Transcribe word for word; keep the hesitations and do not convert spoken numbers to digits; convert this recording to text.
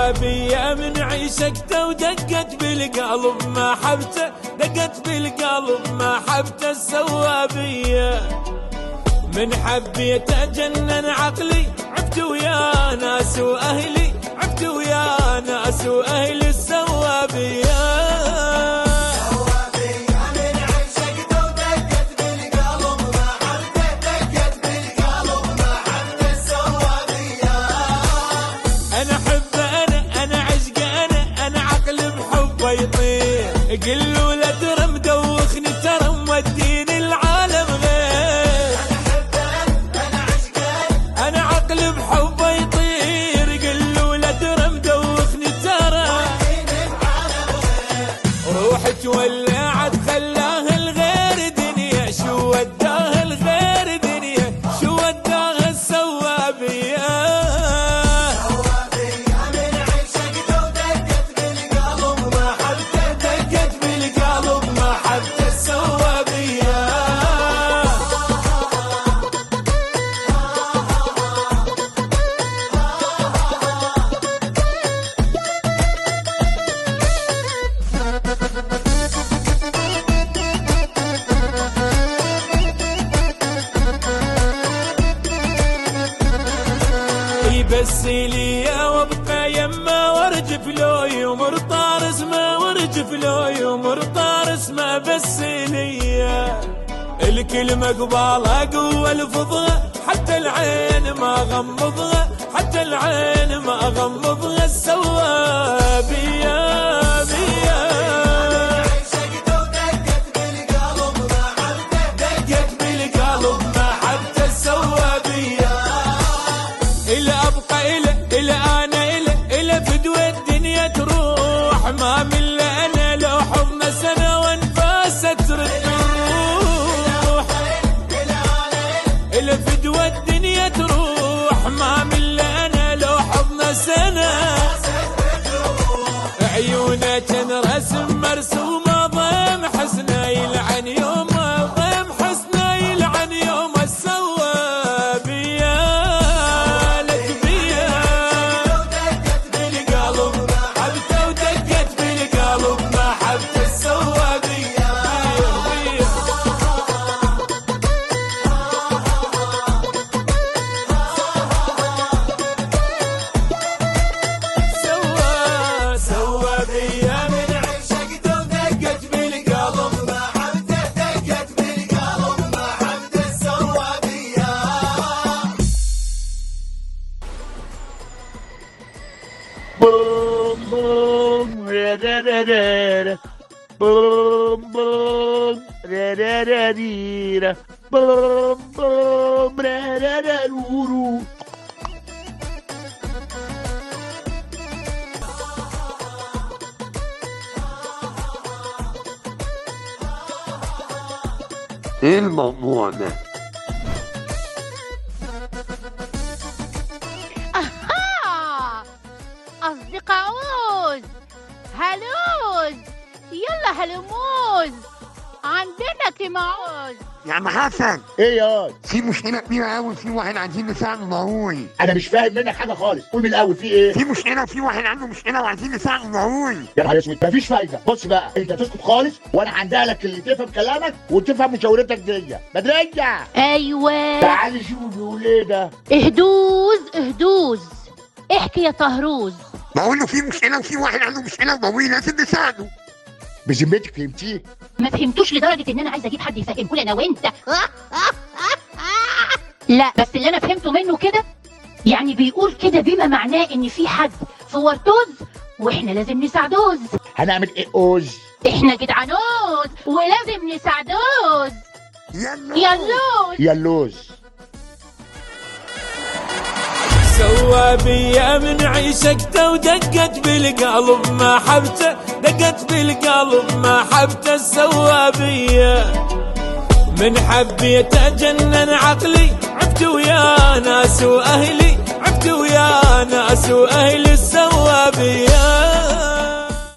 سوابية من عيشكته ودقت بالقلب محبته، دقت بالقلب محبته السوابية. من حبيته جنن عقلي، عفت ويا ناس واهلي، عفت ويا ناس واهلي السوابية. قلوا لا ترى مدوخني ترى موديني العالم غير. انا عشقان انا عقل بحبه يطير، قلوا لا ترى مدوخني ترى موديني العالم غير. روحت ولعت خلاها الغير دنيا، شو وداها الغير دنيا، شو وداها السوابية. بس لي وابقى يما وارجف له يمر طار اسمه، وارجف له يمر طار اسمه. بس لي الكلمة قبالها قوة لفظها، حتى العين ما غمضها، حتى العين ما غمضها السوابية. ما من أنا لو حضن سنة وانفاسة ترد تروح، إلى فدوى الدنيا تروح. ما من أنا لو حضن سنة، عيونها تنرسم مرسومة ضيم حسنة يلعن يوم، ضيم حسنة يلعن يوم السوابية. ايه الموضوع ده؟ اها اصدقاؤوز هلوز، يلا هلموز عندنا كيماوز. يا عم حسن، ايه يا في مشكلة كبيرة قوي، في واحد عايزين نساعده ضروري. انا مش فاهم منك حاجه خالص، قول من الاول في ايه؟ في مشكلة، في واحد عنده مشكلة وعايزين نساعده ضروري. يا نهار اسود، مفيش فايده. بص بقى، انت تسكت خالص وانا هندق لك اللي تفهم كلامك وتفهم مشاورتك دي. بدريه، ايوه تعالي شوف بيقول ايه ده. اهدوز اهدوز، احكي يا طهروز. بقول له في مشكلة وفي واحد عنده مشكلة ضروري لازم نساعده. بذمتك فهمتيه؟ ما فهمتوش لدرجه ان انا عايزه اجيب حد يفهمه لي انا وانت. لا بس اللي انا فهمته منه كده، يعني بيقول كده بما معناه ان في حد في ورطوز واحنا لازم نساعدوز. هنعمل ايه اوز؟ احنا جدعانوز ولازم نساعدوز. يلا يلوز يلوز. سوابية من عيشكته ودقت بالقلب محبته، دقت بالقلب محبته السوابية. من حبيته جنن عقلي، عفت ويا ناس واهلي، عفت ويا ناس واهلي السوابية.